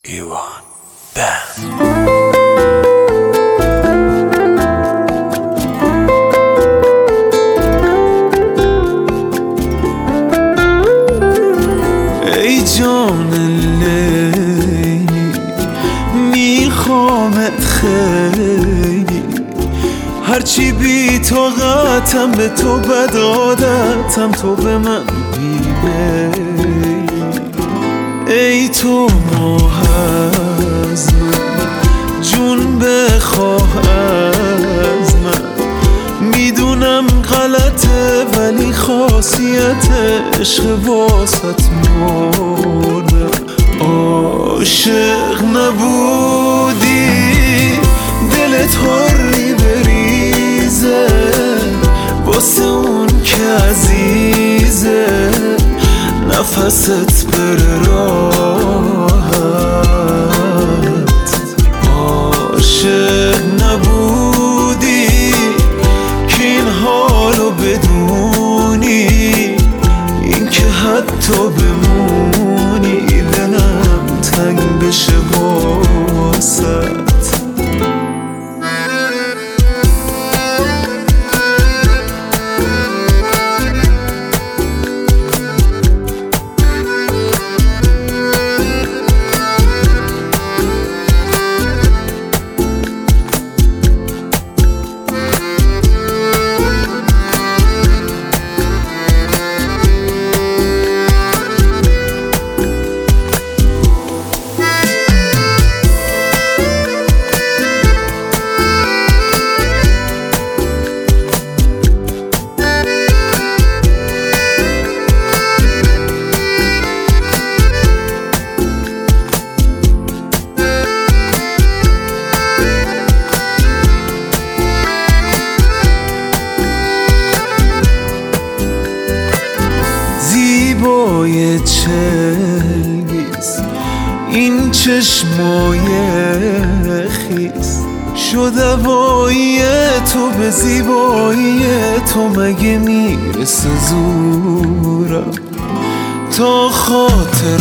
ایوان بند. ای جان لیلی میخوامت خیلی، هرچی بی طاقتم به تو بد عادتم، تو به من بیمیلی. ای تو ماه از من جون بخواه از من، میدونم غلطه ولی خاصیت عشق واسط مردم. عاشق نبودی دلت حری بریزه، واسه اون که عزیزه نفست بره راحت. عاشق نبودی که این حالو بدونی، این که حتی بمونی دلم تنگ بشه واسط. زیبای چلگیز این چشمای خیز، شد هوایی تو به زیبایی تو، مگه میرسه زورم تا خاطر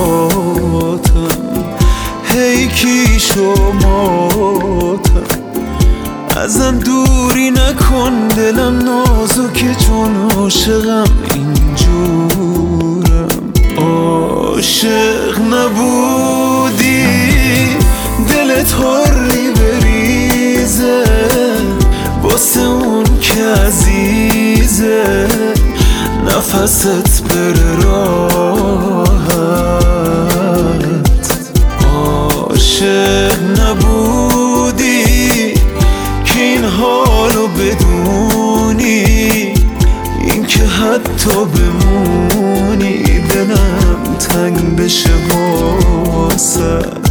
خاطم هی کی شماتم. ازم دوری نکن دلم نازکه چون عاشقم اینجورم. عاشق نبودی دلت حری بریزه، واسه اون که عزیزه نفست بره راحت. عاشق نبودی که این حالو بدونی، این که حتی بمونی دلم تنگ بشه واسط.